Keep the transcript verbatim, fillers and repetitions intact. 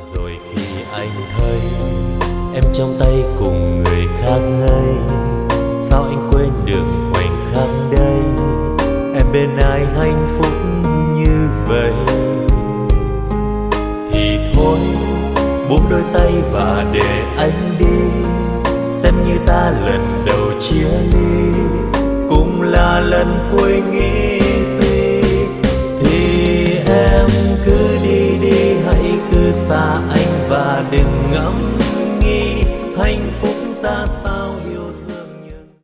Rồi khi anh thấy em trong tay cùng người khác ngây, sao anh quên được khoảnh khắc đây, em bên ai hạnh phúc như vậy. Thì thôi buông đôi tay và để anh đi, xem như ta lần đầu chia ly, cũng là lần cuối nghĩ gì. Thì em cứ đi đi, hãy cứ xa anh và đừng ngẫm